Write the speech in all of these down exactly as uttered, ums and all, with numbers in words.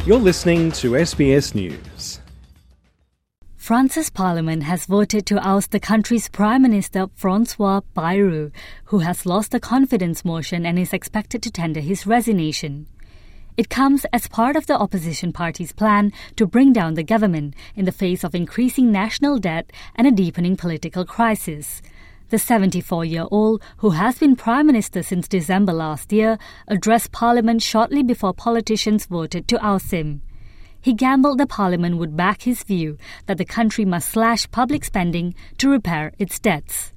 You're listening to S B S News. France's parliament has voted to oust the country's Prime Minister François Bayrou, who has lost the confidence motion and is expected to tender his resignation. It comes as part of the opposition party's plan to bring down the government in the face of increasing national debt and a deepening political crisis. The seventy-four-year-old, who has been Prime Minister since December last year, addressed Parliament shortly before politicians voted to oust him. He gambled the Parliament would back his view that the country must slash public spending to repair its debts.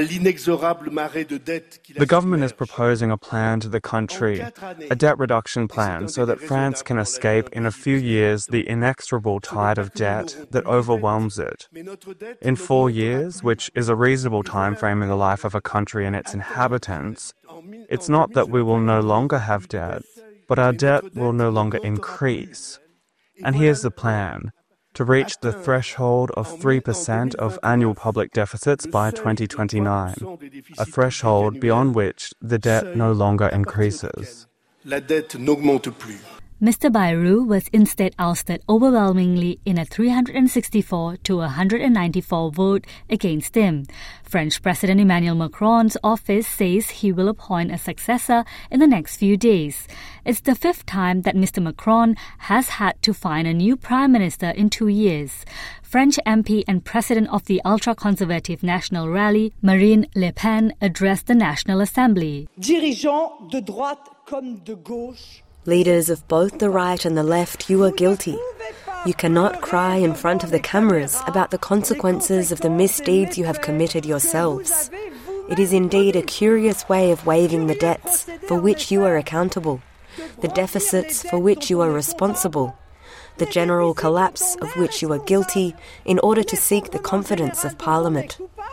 The government is proposing a plan to the country, a debt reduction plan, so that France can escape in a few years the inexorable tide of debt that overwhelms it. In four years, which is a reasonable time frame in the life of a country and its inhabitants, it's not that we will no longer have debt, but our debt will no longer increase. And here's the plan. To reach the threshold of three percent of annual public deficits by twenty twenty-nine, a threshold beyond which the debt no longer increases. Mister Bayrou was instead ousted overwhelmingly in a three hundred sixty-four to one hundred ninety-four vote against him. French President Emmanuel Macron's office says he will appoint a successor in the next few days. It's the fifth time that Mister Macron has had to find a new prime minister in two years. French M P and president of the ultra-conservative National Rally, Marine Le Pen, addressed the National Assembly. Dirigeants de droite comme de gauche. Leaders of both the right and the left, you are guilty. You cannot cry in front of the cameras about the consequences of the misdeeds you have committed yourselves. It is indeed a curious way of waiving the debts for which you are accountable, the deficits for which you are responsible, the general collapse of which you are guilty in order to seek the confidence of Parliament.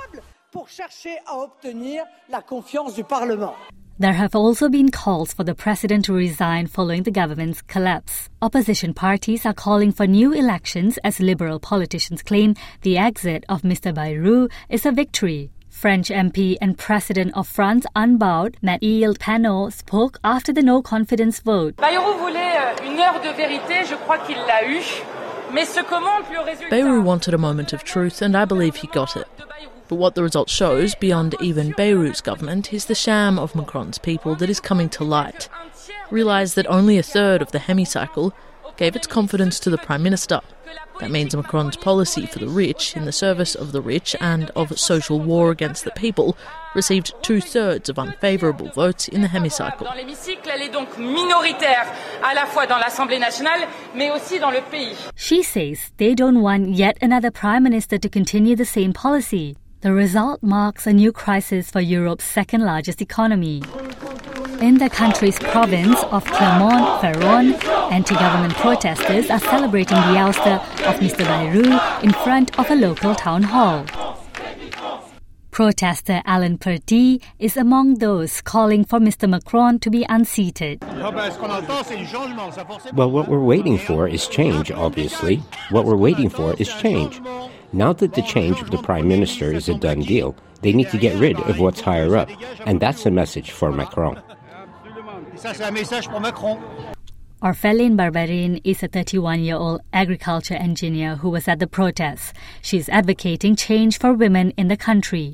There have also been calls for the president to resign following the government's collapse. Opposition parties are calling for new elections as liberal politicians claim the exit of Mister Bayrou is a victory. French M P and president of France Unbowed, Mathilde Panot, spoke after the no-confidence vote. Bayrou voulait une heure de vérité, je crois qu'il l'a eu. Mais ce comment plus au résultat. Bayrou wanted a moment of truth, and I believe he got it. But what the result shows, beyond even Bayrou's government, is the sham of Macron's people that is coming to light. Realise that only a third of the hemicycle gave its confidence to the Prime Minister. That means Macron's policy for the rich, in the service of the rich and of social war against the people, received two-thirds of unfavourable votes in the hemicycle. Dans l'hémicycle, elle est donc minoritaire, à la fois dans l'Assemblée nationale, mais aussi dans le pays. She says they don't want yet another Prime Minister to continue the same policy. The result marks a new crisis for Europe's second-largest economy. In the country's province of Clermont-Ferrand, anti-government protesters are celebrating the ouster of Mister Bayrou in front of a local town hall. Protester Alain Perdie is among those calling for Mister Macron to be unseated. Well, what we're waiting for is change, obviously. What we're waiting for is change. Now that the change of the Prime Minister is a done deal, they need to get rid of what's higher up. And that's a message for Macron. Orpheline Barberin is a thirty-one-year-old agriculture engineer who was at the protests. She's advocating change for women in the country.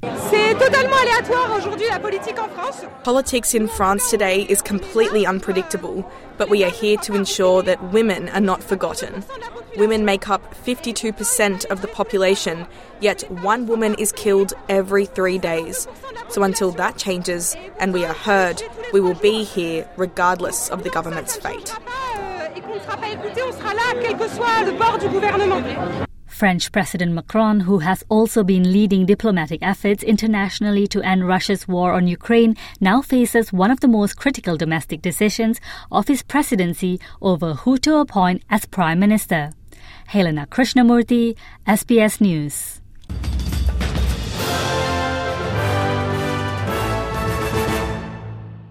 Politics in France today is completely unpredictable, but we are here to ensure that women are not forgotten. Women make up fifty-two percent of the population, yet one woman is killed every three days. So until that changes and we are heard, we will be here regardless of the government's fate. French President Macron, who has also been leading diplomatic efforts internationally to end Russia's war on Ukraine, now faces one of the most critical domestic decisions of his presidency over who to appoint as Prime Minister. Helena Krishnamurthy, S B S News.